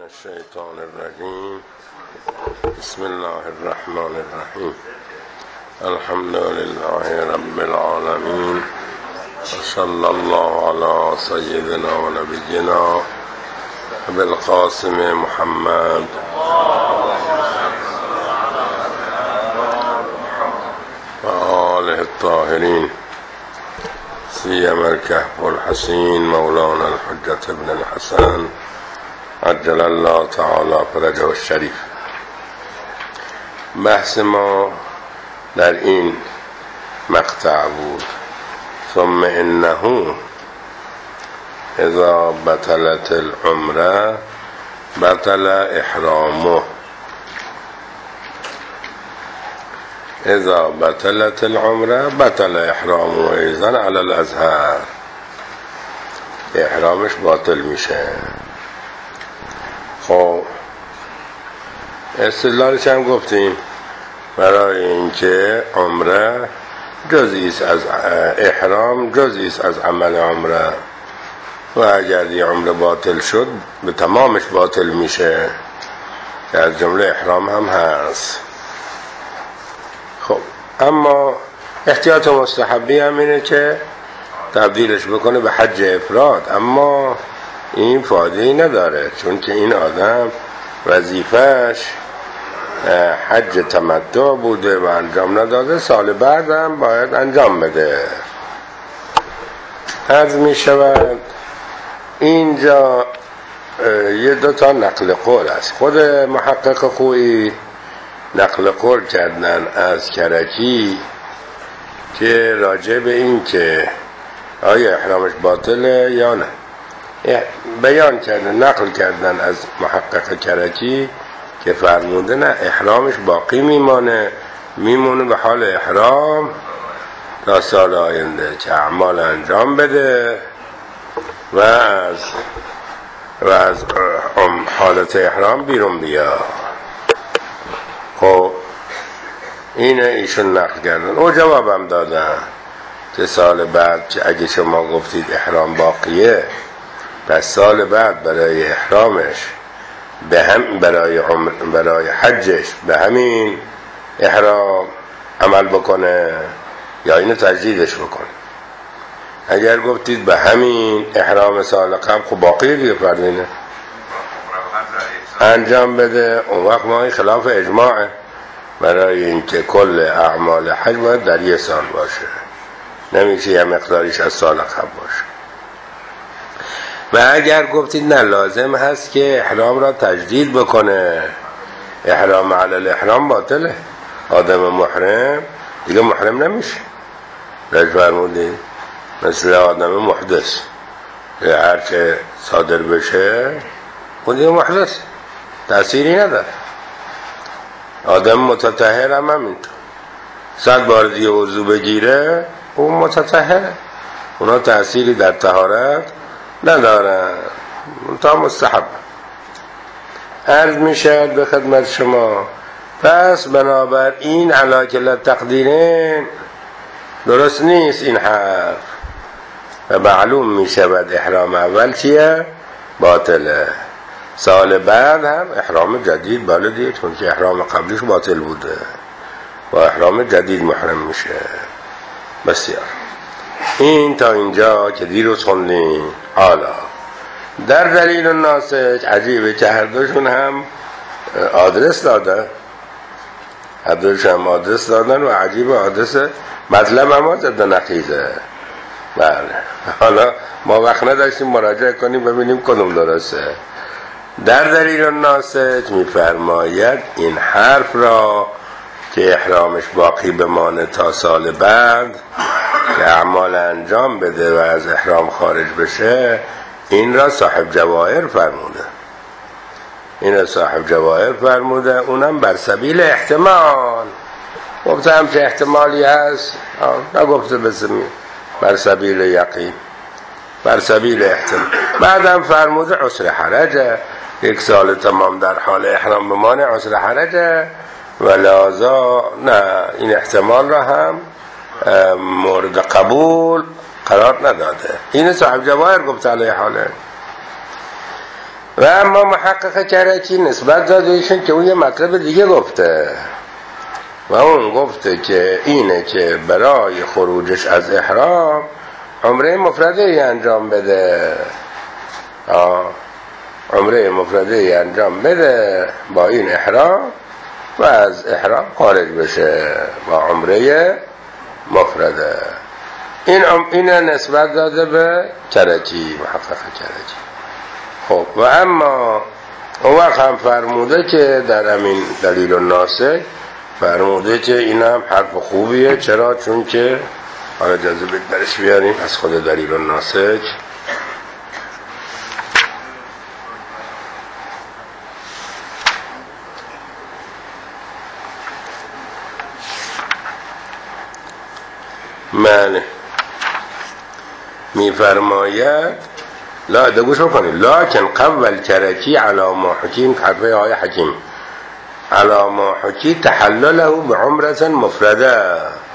الشیطان الرجیم. بسم الله الرحمن الرحیم. الحمد لله رب العالمین و صلی الله علی سیدنا و نبینا بالقاسم محمد و آله الطاهرین سیما الکهف الحسین مولانا الحجة ابن الحسن عجل الله تعالی فرجه الشریف. بحث ما در این مقطع بود: ثم انه اذا بطلت العمره بطل احرامه. اذا بطلت العمره بطل احرامه ایضا علی الازهر. احرامش باطل میشه. خب استدلالش هم گفتیم برای اینکه عمره جزئی است از احرام، جزئی است از عمل عمره و اگر این عمره باطل شد به تمامش باطل میشه که از جمله احرام هم هست. خب اما احتیاط مستحبی هم اینه که تبدیلش بکنه به حج افراد، اما این فایده‌ای نداره، چون که این آدم وظیفه‌اش حج تمتع بوده و انجام نداده، سال بعد هم باید انجام بده. عرض می شود اینجا یه دو تا نقل قول است. خود محقق خویی نقل قول کردن از کرکی که راجع به این که آیا احرامش باطله یا نه بیان کردن، نقل کردن از محقق کرکی که فرموده نه، احرامش باقی میمونه به حال احرام تا سال آینده که اعمال انجام بده و از حالت احرام بیرون بیا. خب اینه ایشون نقل کردن. او جوابم دادن که سال بعد که اگه شما گفتید احرام باقیه، پس سال بعد برای احرامش برای حجش به همین احرام عمل بکنه یا اینو تجدیدش بکنه. اگر گفتید به همین احرام سال قبل، خب باقی دیگه فرمینه انجام بده، اون وقت ما این خلاف اجماعه برای اینکه کل اعمال حج باید در یه سال باشه، نمیشه یه مقداریش از سال قبل باشه. و اگر گفتید نه، لازم هست که احرام را تجدید بکنه، احرام علی الاحرام باطله، آدم محرم دیگه محرم نمیشه. رج فرمودید مثل آدم محدث، هرچه صادر بشه خود دیگه محدث، تأثیری نداره. آدم متطهر هم همینطور، 100 بار دیگه وضو بگیره اون متطهره، اونا تأثیری در طهارت ندارن، تا مستحب. عرض می شد به خدمت شما، پس بنابر این علی کل تقدیرین درست نیست این حرف و معلوم می شود احرام اول چیه؟ باطله. سال بعد هم احرام جدید بلدی، چون که احرام قبلیش باطل بوده و احرام جدید محرم میشه. بسیار. این تا اینجا که دیروز خوندیم. حالا در دلیل الناسک عجیبه که هر دوشون هم آدرس دادن، هر دوشون هم آدرس دادن و عجیبه آدرس مطلب هم ضد نقیضه. بله، حالا ما وقت نداشتیم مراجعه کنیم ببینیم کدوم درسته. در دلیل الناسک میفرماید این حرف را که احرامش باقی بمانه تا سال بعد که اعمال انجام بده و از احرام خارج بشه، این را صاحب جواهر فرموده. این را صاحب جواهر فرموده، اونم بر سبیل احتمال. گفته هم چه احتمالی هست، نگفته بر سبیل یقین، بر سبیل احتمال. بعدم فرموده عسر حرجه، 1 سال تمام در حال احرام بمانه عسر حرجه و لذا نه، این احتمال را هم مورد قبول قرار نداده. این صاحب جواهر گفت علیه حاله. و اما محقق کرکی نسبت داده ایشون که اون یه مطلب دیگه گفته و اون گفته که اینه که برای خروجش از احرام عمره مفرده ای انجام بده، عمره مفرده ای انجام بده با این احرام و از احرام خارج بشه با عمره مفرده. این نسبت داده به کرکی، محقق کرکی. خب و اما اون وقت هم فرموده که در همین دلیل الناسک فرموده که این هم حرف خوبیه. چرا؟ چون که حالا اجازه بدید برش بیاریم از خود دلیل الناسک. من میفرماید لا دگوش بکنید لکن قول کرکی علی ما حکیم، حرفه آیه حکیم علی ما حکی تحلله بعمره مفرده،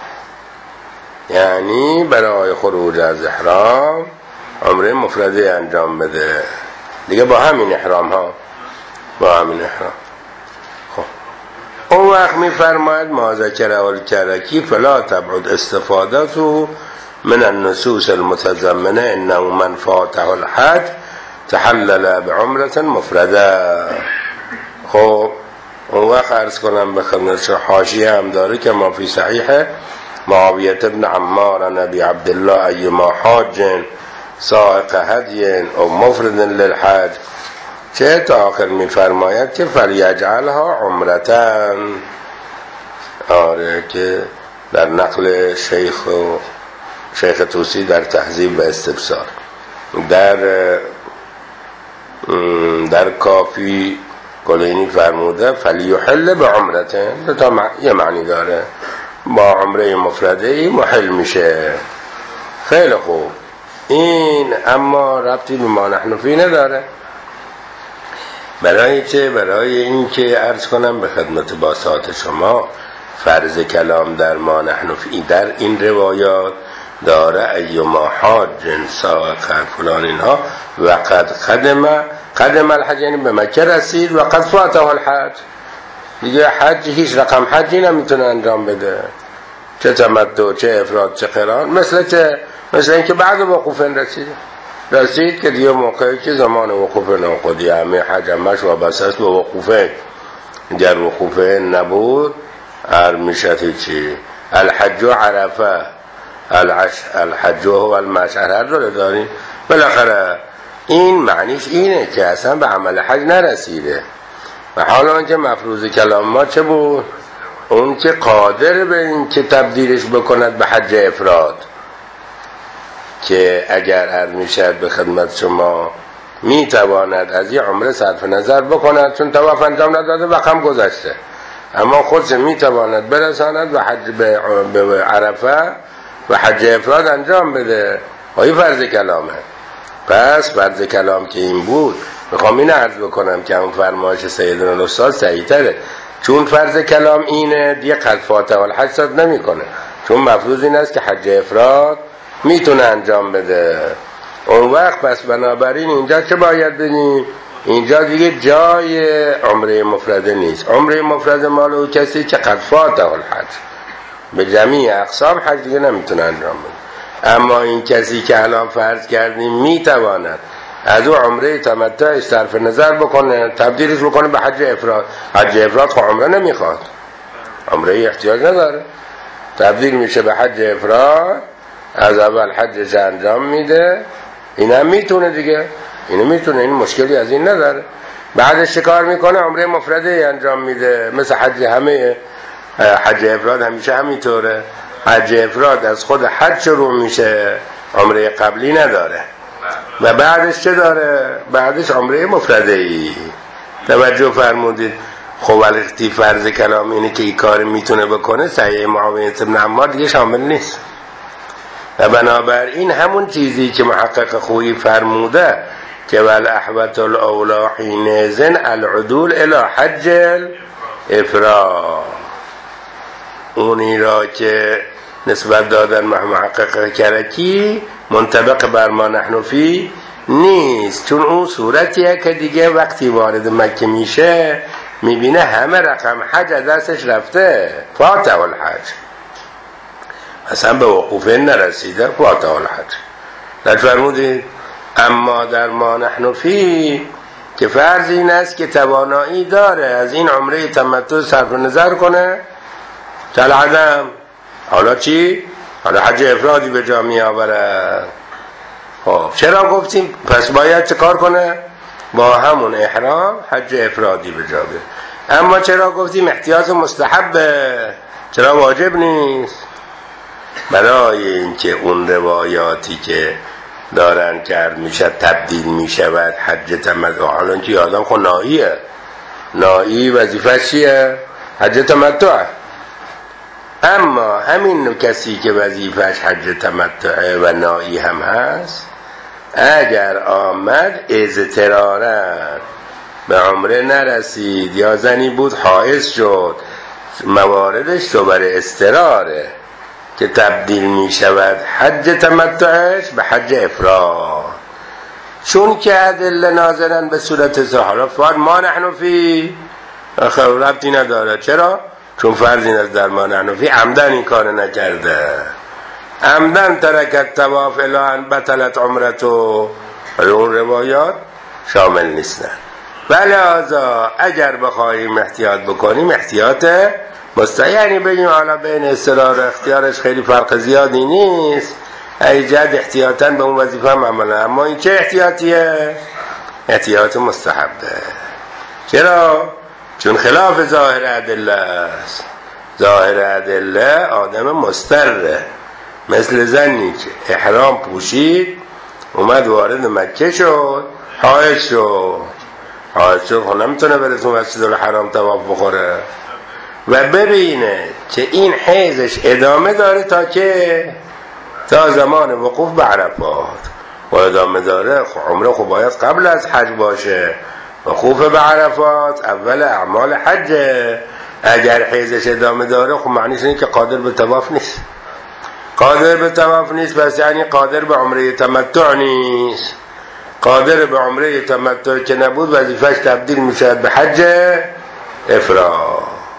یعنی برای خروج از احرام عمره مفرده انجام بده دیگه با همین احرام ها، با همین احرام. خب اون وقت میفرماید ما ذکره الکرکی فلا تبعد استفادته من النصوص المتضمنه انه من فاته الحج تحلل بعمره مفرده. خب اون وقت عرض کنم به خدمت حاشیه هم داره که ما فی صحیح معاویه ابن عمار نبی عبدالله ایما حاج سائق هدی او مفرد للحج چه تا آخر میفرماید که فلیجعلها عمرتن. آره که در نقل شیخ توسی در تهذیب و استبصار در کافی کلینی فرموده فلیحل به عمرتن، تا یه معنی داره با عمره مفرده محل میشه. خیلی خوب، این اما ربطی به ما نحن فی نداره. برای این که عرض کنم به خدمت باسات شما فرض کلام در ما نحن فی در این روایات داره ایما حاج سائق فلان اینها و قدم الحج، یعنی به مکه رسید و قد فاته الحج، دیگه حج هیچ رقم حجی نمیتونه انجام بده، چه تمتع چه افراد چه قران، مثل اینکه بعد وقوف رسید که دیگه موقعی که زمان وقوف ناقضی همه حج همش وابسته است به وقوفه، در وقوفه نبود هر میشه چی الحج عرفه الحج هو المشعر هر رو داریم. بالاخره این معنیش اینه که اصلا به عمل حج نرسیده و حالا که مفروض کلام ما چه بود؟ اون که قادر به این که تبدیلش بکند به حج افراد، که اگر عرض میشد به خدمت شما میتواند از یه عمره صرف نظر بکند چون طواف انجام نداده و هم گذشته، اما خودش میتواند برساند و حج به عرفه و حج افراد انجام بده. این فرض کلامه. پس فرض کلام که این بود، میخوام این عرض بکنم که اون فرمایش سیدنا الاستاد صحیح تره، چون فرض کلام اینه دیگه قد فاته الحج صد نمی کنه، چون مفروض این است که حج افراد میتونه انجام بده. اون وقت پس بنابراین اینجا چه باید بدیم؟ اینجا دیگه جای عمره مفرده نیست. عمره مفرده مال او کسی که قد فاته الحج، به جمیع اقسام حج دیگه نمیتونه انجام بده. اما این کسی که الان فرض کردیم میتواند از او عمره تمتع صرف نظر بکنه، تبدیلش بکنه به حج افراد. حج افراد خب عمره نمیخواد، عمره احتیاج نداره، تبدیل میشه به حج افراد، از اول حجش انجام میده. این هم میتونه دیگه، اینو میتونه، این مشکلی از این نداره. بعدش کار میکنه عمره مفرده انجام میده، مثل حج همه حج افراد همیشه همینطوره. حج افراد از خود حج شروع میشه، عمره قبلی نداره. و بعدش چه داره؟ بعدش عمره مفرده ای. توجه فرمودید؟ خب وقتی فرض کلام اینه که این کار میتونه بکنه، صحیح معاویه ابن عمار دیگه شامل نیست. و بنابراین همون چیزی که محقق خویی فرموده که والاحوط الاولی حینئذ العدول الی حج الافراد، اونی را که نسبت دادن محقق کرکی منطبق بر ما نحن فی نیست، چون اون صورتیه که دیگه وقتی وارد مکه میشه میبینه همه رقم حج دستش رفته، فاتح الحج، اصلا به وقوفه نرسیده، فاتح الحج. در فرمودید اما در ما نحن فی که فرض این است که توانایی داره از این عمره تمتع صرف نظر کنه تلعدم. حالا چی؟ حالا حج افرادی به جا می آورد. خب چرا گفتیم پس باید چه کار کنه؟ با همون احرام حج افرادی به جا بیاره. اما چرا گفتیم احتیاط مستحبه، چرا واجب نیست؟ برای اینکه اون روایاتی که دارن کرد میشه تبدیل میشود حج تمتع. حالا که آدم خود نائیه، نائی وظیفه چیه؟ حج تمتع. اما همین کسی که وظیفش حج تمتع و نائی هم هست، اگر آمد اضطرارا به عمره نرسید یا زنی بود حائض شد، مواردش تو بر اضطراره که تبدیل می شود حج تمتعش به حج افراد، چون که ادله ناظرن به صورت سهل. فرض ما نحن فی ربطی نداره. چرا؟ چون فرض این از در ما نحن فی عمدن این کار نکرده، عمدن ترکت طواف الی ان بطلت عمرتو، اون روایات شامل نیستن. ولذا اگر بخواهیم احتیاط بکنیم احتیاط یعنی بگیم حالا بین اصرار و اختیارش خیلی فرق زیادی نیست، ایجاد احتیاطاً به اون وظیفه هم عمله. اما این چه احتیاطیه؟ احتیاط مستحبه. چرا؟ چون خلاف ظاهر ادله است. ظاهر ادله آدم مستره، مثل زنی که احرام پوشید اومد وارد مکه شد، حائض شد، خب نمیتونه بره تو مسجد الحرام طواف بخوره و ببینه که این حیضش ادامه داره تا زمان وقوف به عرفات و ادامه داره. خب عمره خب باید قبل از حج باشه، وقوف به عرفات اول اعمال حجه. اگر حیضش ادامه داره خب معنیش اینه که قادر به طواف نیست. قادر به طواف نیست پس یعنی قادر به عمره تمتع نیست. قادر به عمره تمتع که نبود وظیفش تبدیل میشه به حج افراد.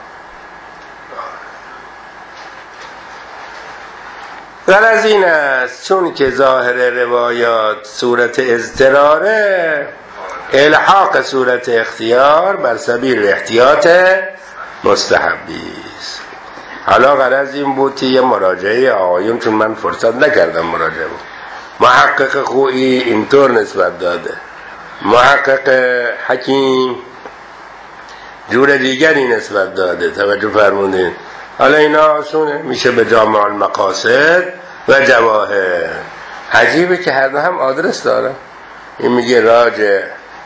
غرض این است چون که ظاهر روایات صورت اضطراره، الحاق صورت اختیار بر سبیل احتیاط مستحبی است. حالا غرض این بود که یه مراجعه آقایون، چون من فرصت نکردم مراجعه بود، محقق خویی اینطور نسبت داده، محقق حکیم جور دیگری نسبت داده. توجه فرمودین؟ حالا اینا آسونه میشه به جامع المقاصد و جواهر. عجیبه که هر دو هم آدرس داره. این میگه راجع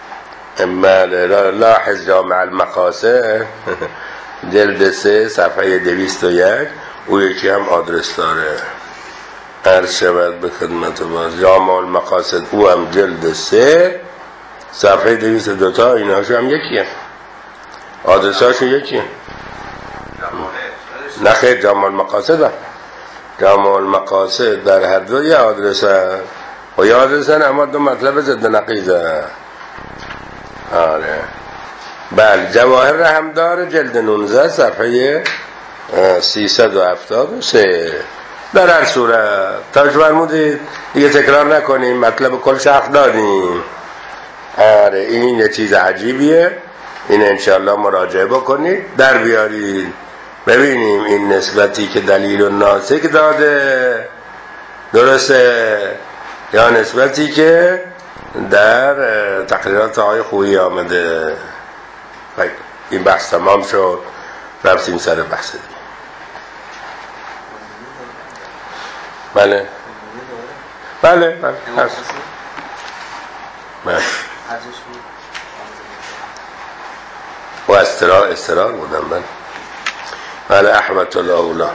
لاحظ جامع المقاصد جلد 3 صفحه 201، او یکی هم آدرس داره. عرض شود به خدمت باز جامع المقاصد او هم جلد 3 صفحه 202 تا ایناشو هم یکیه، آدرساشو یکیه. نخیر جامع المقاصد هم. جامع المقاصد در هر دو یه آدرس هست و یه آدرس هست اما دو مطلب ضد نقیض هست. آره بله. جواهر را هم داره جلد 19 صفحه 373. در هر صورت تاج فرمودید دیگه تکرار نکنیم، مطلب کل شرح دادیم. آره این یه چیز عجیبیه، این انشاءالله مراجعه بکنید در بیارید ببینیم این نسبتی که دلیل ناسک داده درسته یا نسبتی که در تقریرات آقای خویی آمده. این بحث تمام شد، رفتیم سر بحث دیگه. بله بله بله بله و استرار بودم من. بله احمد الله اولا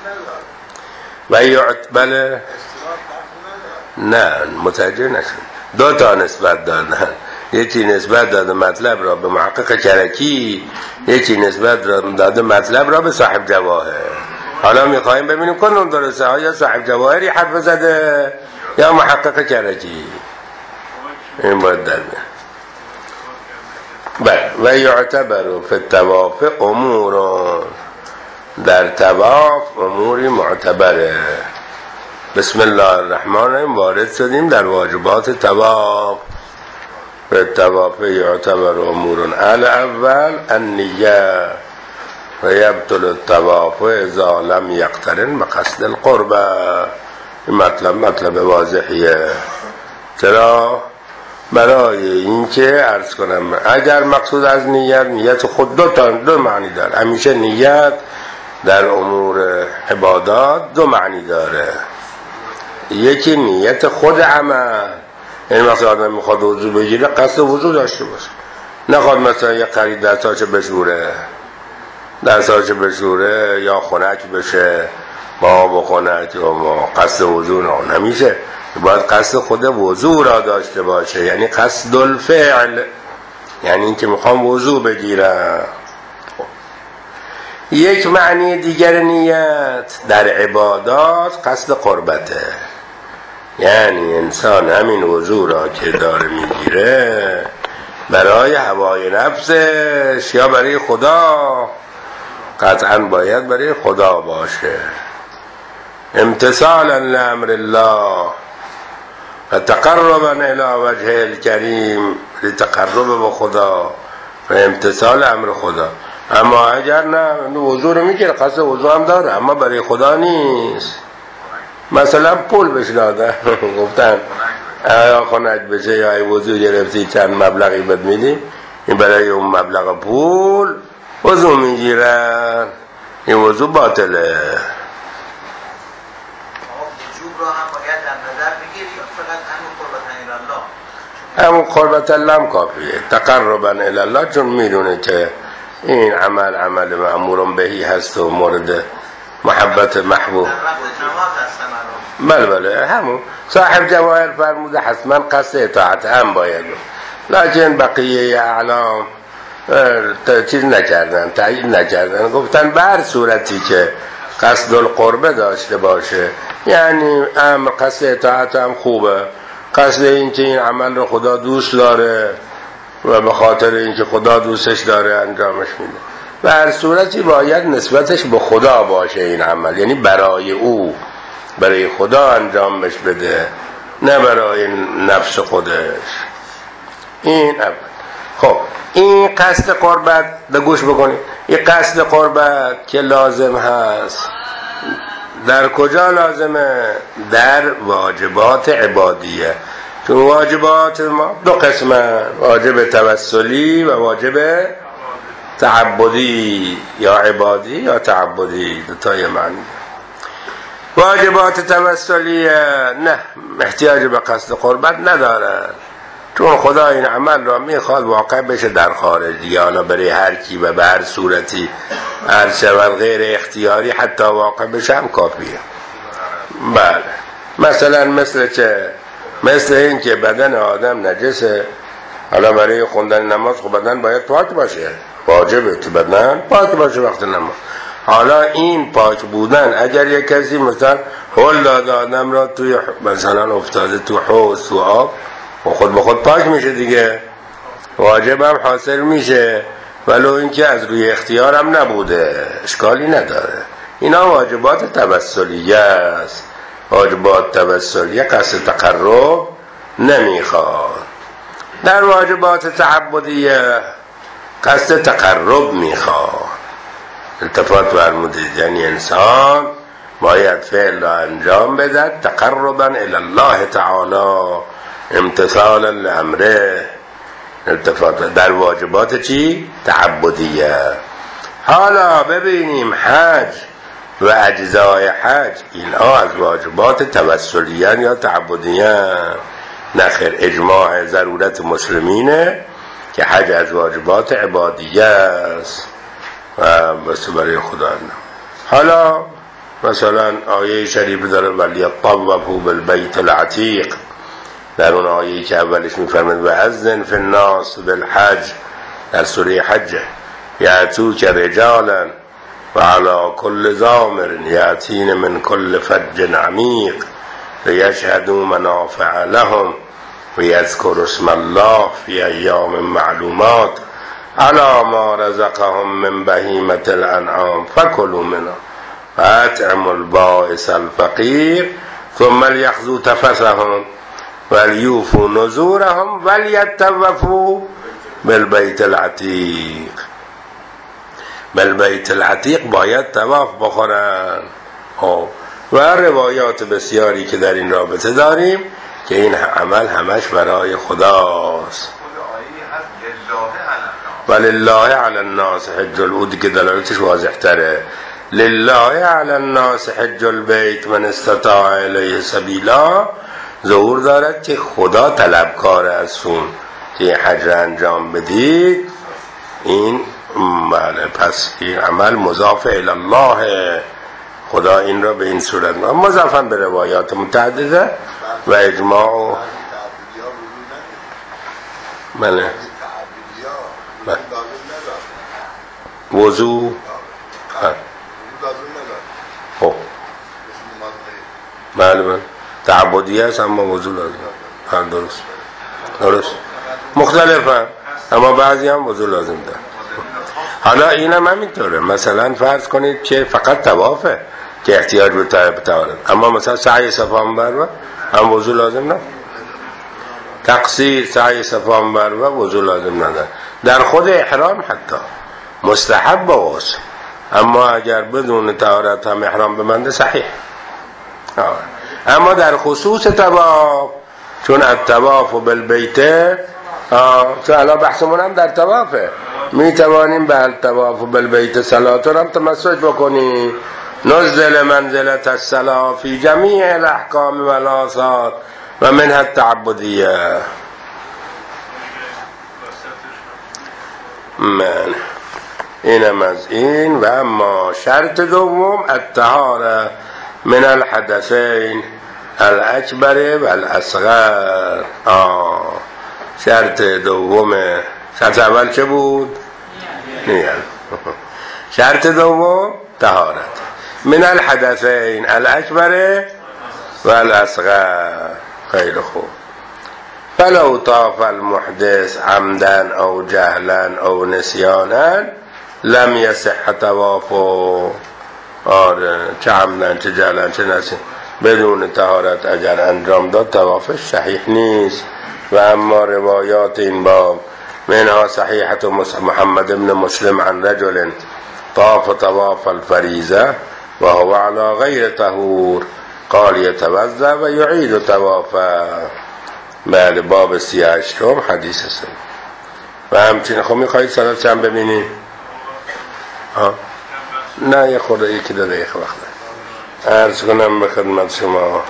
و یعتبله نه متوجه نشد. دو تا نسبت دادن، یکی نسبت داده مطلب را به محقق کرکی، یکی نسبت داده مطلب را به صاحب جواهر. حالا میخواییم ببینیم کدوم درسته، یا صاحب جواهری حرف زده یا محقق کرکی. این باید در بله. و یعتبر فی الطواف امور، در طواف اموری معتبره. بسم الله الرحمن الرحیم وارد شدیم در واجبات طواف. فی الطواف یعتبر امور الاول النیه و یبطل الطواف اذا لم یقترن بقصد القربه. این مطلب واضحیه. چرا؟ برای اینکه عرض کنم اگر مقصود از نیت خود دو معنی داره. همیشه نیت در امور عبادات دو معنی داره. یکی نیت خود عمل، یعنی مثلا آدم میخواد وضو بگیره قصد وضو داشته باشه، نخواد مثلا یه قریب دستاچه بشوره یا خنک بشه با بخونت یا قصد وضو نمیشه. باید قصد خود وضو را داشته باشه، یعنی قصد الفعل، یعنی این که میخوام وضو بگیرم. یک معنی دیگر نیت در عبادات قصد قربته، یعنی انسان همین وضو را که داره میگیره برای هوای نفسش یا برای خدا، قطعا باید برای خدا باشه، امتثالا لامر الله و تقربا الی وجه الکریم، لتقرب به خدا و امتثال امر خدا. اما اگر نه وضو رو میگیره قصد وضو هم داره اما برای خدا نیست، مثلا پول بهش دادن گفتن یا خنک بشه یا وضو گرفتی چند مبلغی بد میدیم، این برای اون مبلغ پول وضو میگیرن، این وضو باطله. همون قربت الله هم کافیه، تقربا الی الله، چون میدونه که این عمل مأمور بهی هست و مورد محبت محبوب. بله همون صاحب جواهر فرموده حتما قصد اطاعت هم باید، لکن بقیه اعلام چیز نکردن، تایید نکردن، گفتن به هر صورتی که قصد القربه داشته باشه، یعنی امر قصد اطاعت هم خوبه، قصد این که این عمل رو خدا دوست داره و به خاطر اینکه خدا دوستش داره انجامش میده. و هر صورتی باید نسبتش به خدا باشه این عمل، یعنی برای او، برای خدا انجامش بده، نه برای نفس خودش. این اول. خب این قصد قربت به گوش بکنید، این قصد قربت که لازم هست در کجا لازمه؟ در واجبات عبادیه. تو واجبات ما دو قسمه، واجب توسلی و واجب تعبدی، یا عبادی یا تعبدی، دو تا یه معنی. واجبات توسلی نه احتیاج به قصد قربت نداره، چون خدا این عمل را میخواد واقع بشه در خارج، یا برای هر کی و به هر صورتی هر شود غیر اختیاری حتی واقع بشه هم کافیه. بله مثلا مثل این که بدن آدم نجسه، حالا برای خوندن نماز خب بدن باید پاک باشه، واجبه تو بدن پاک باشه وقت نماز. حالا این پاک بودن اگر یک کسی مثلا هل داد آدم را توی مثلا افتاده تو حوض تو آب و خود به خود پاک میشه دیگه، واجب هم حاصل میشه، ولو اینکه از روی اختیار هم نبوده، اشکالی نداره. اینا واجبات توسلیه است. واجبات توسلیه قصد تقرب نمیخواد. در واجبات تعبدیه قصد تقرب میخواد. التفات فرمودید، یعنی انسان باید فعل را انجام بده تقربا الی الله تعالی، امتثالا لامره. التفات در واجبات چی؟ تعبدیه. حالا ببینیم حج و اجزای حج، اینها از واجبات توسلیه یا تعبدیه؟ نخیر، اجماع ضرورت مسلمینه که حج از واجبات عبادیه است و بس برای خدا. حالا مثلا آیه شریف داره ولیطوفوا بالبیت العتیق، در اون آیه که اولش میفرماید و اذن فی الناس بالحج، در سوره حج، یاتوک رجالا و علی کل ضامر یاتین من کل فج عمیق لیشهدوا منافع لهم و یذکر اسم الله فی ایام معلومات علی ما رزقهم من بهیمة الانعام فکلوا منها واطعموا البائس الفقیر ثم لیأخذوا تفثهم ولیوفوا نذورهم ولیطوفوا بالبیت العتیق. بالبیت العتیق باید طواف بکنن. و روایات بسیاری که در این رابطه داریم که این عمل همش برای خداست. ولله علی الناس حج البیت که دلالتش واضح تره. لله علی الناس حج البیت من استطاع الیه سبیلا ظهور دارد که خدا طلبکار ازتون که حج را انجام بدید. این بله، پس این عمل مضاف الی الله، خدا این را به این صورت مضافاً به روایات متعدده و اجماع و بله وضو بله بله تعبدی هست اما وضو لازم. درست مختلفه اما بعضی هم وضو لازم داره. حالا این هم همینطوره. مثلا فرض کنید که فقط طوافه که احتیاج به طهارت، اما مثلا سعی صفا و مروه هم وضو لازم نه. تقصیر سعی صفا و مروه وضو لازم نداره. در خود احرام حتی مستحب باشه، اما اگر بدون طهارت هم احرام ببنده صحیح. اما در خصوص طواف، چون الطواف بالبیت چون الان بحثمون هم در طوافه، می توانیم به الطواف بالبیت صلات رو هم تمسک بکنیم. نزل منزلت الصلاة فی جمیع الاحکام و الآثار و منها التعبدیه. من اینم از این. و اما شرط دوم الطهاره من الحدثین الاکبر و الاصغر. شرط دومه. شرط اول چه بود؟ نیت. شرط دوم طهارت من الحدثین الاکبر و الاصغر. خیلی خوب. فلو طاف المحدث عمدا او جهلا او نسیانا لم یصح طوافه. آره، چه عمدن چه جهلن چه نسیان بدون طهارت اگر انجام داد طوافش صحیح نیست. و اما روایات این باب منها صحیحة محمد بن مسلم عن رجل طاف طواف الفریضه و هو على غیر طهور قال يتوضأ و يعيد طوافه. بله، باب 38 حدیث است. و همچنین خب میخواهید صلاة چند ببینید؟ نه، یه خورده یکی دو دقیقه وقت عرض کنم به خدمت شما.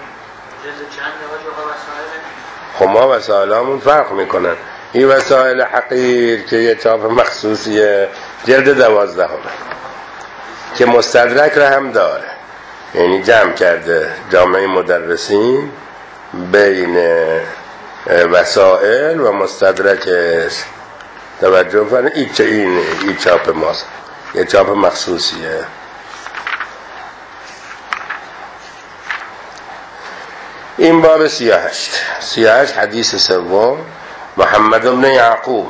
خب ما وسائلمون فرق میکنن. این وسائل حقیر که یه چاپ مخصوصیه جلد 12 که مستدرک را هم داره، یعنی جمع کرده جامعه مدرسین بین وسائل و مستدرکش. توجه فرمایید. این چاپ ماست، یه چاپ مخصوصیه. این باب 38 حدیث سوم. محمد بن یعقوب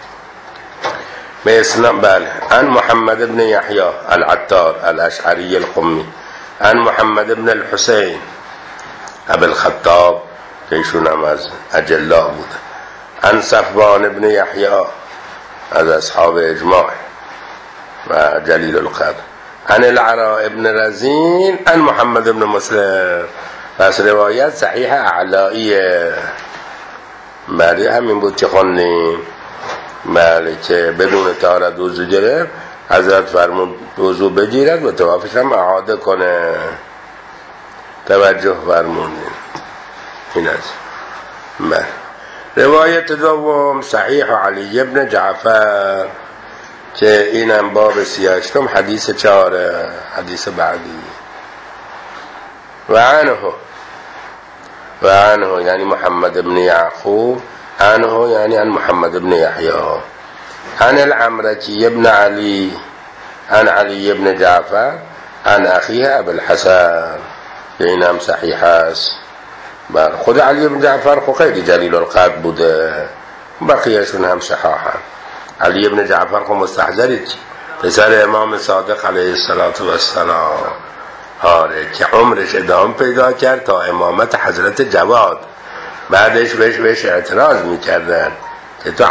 بله عن محمد بن یحیی العطار الاشعری القمی عن محمد بن الحسین ابو الخطاب که ایشون هم از اجلا بود. عن صفوان بن یحیی از اصحاب اجماع و جلیل القدر. عن العراء بن رزین عن محمد بن مسلم. پس روایت صحیح اعلائیه. بله، همین بود که خوندیم. بله، که بدون طهارت وضو گرفت، حضرت فرمود وضو بگیرد و طوافش هم اعاده کنه. توجه فرمودین. این است. بله. روایت دوم صحیح علی ابن جعفر که اینم باب 38 حدیث 4 حدیث بعدی. و عنه یعنی محمد بن یعقوب، عنه یعنی عن محمد بن یحیی، عن العمرکی ابن علی عن علی ابن جعفر عن اخیه ابو الحسن که اینم صحیح است. خود علی بن جعفر خب خیلی جلیل القدر بوده، بقیهشون هم صحاحن. علی بن جعفر خب مستحضرید پسر امام صادق علیه السلام، آره، که عمرش ادامه پیدا کرد تا امامت حضرت جواد. بعدش بهش اعتراض میکردن که تو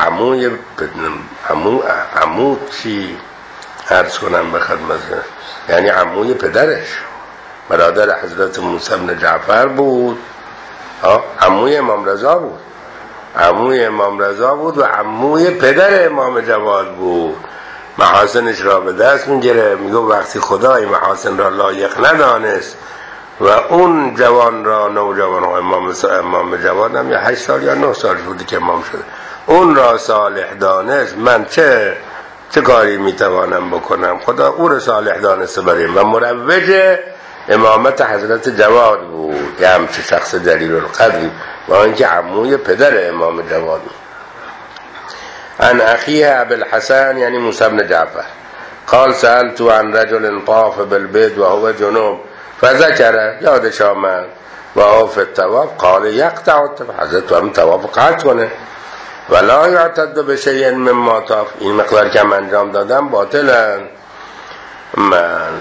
عمو چی عرض کنم به خدمت، یعنی عموی پدرش برادر حضرت موسی بن جعفر بود، عموی امام رضا بود، عموی امام رضا بود و عموی پدر امام جواد بود. محاسنش را به دست میگیره، میگه وقتی خدا این محاسن را لایق ندانست و اون جوان را، نوجوان امام جواد هم یا 8 سال یا 9 سال بودی که امام شده، اون را صالح دانست، من چه کاری میتوانم بکنم؟ خدا او را صالح دانسته بریم و مروج امامت حضرت جواد بود. یه همچه شخص جلیل القدری و اینکه عموی پدر امام جواد بود. عن اخیه ابوالحسن یعنی موسی بن جعفر قال سألت عن رجل طاف بالبيت وهو جنوب فذكر، یادش آمد، و هو في الطواف قال يقطع الطواف، حضرت هم طواف قطع کنه، ولا يعتد بشيء مما طاف، این مقدار که من انجام دادم باطلا. من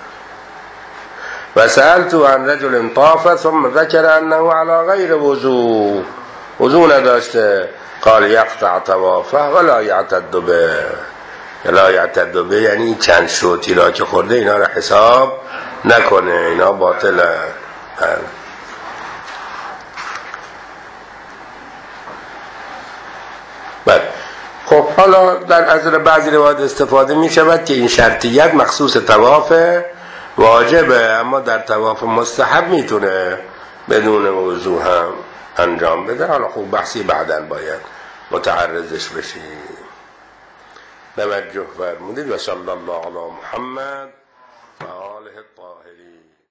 و سألت عن رجل طاف ثم ذكر انه على غير وضو نداشته قال يقطع طوافه ولا يعتد به، لا يعتد به یعنی چند شوتی را که خورده اینا را حساب نکنه، اینا باطله. بله، خب حالا در از بعضی روایات استفاده می شود که این شرطیت مخصوص طواف واجبه، اما در طواف مستحب میتونه بدون وضو هم انجام بده. حالا خوب بحثی بعداً باید متعرضش بشیم. توجه فرمودید. و صلی الله علی محمد و آله الطاهرین.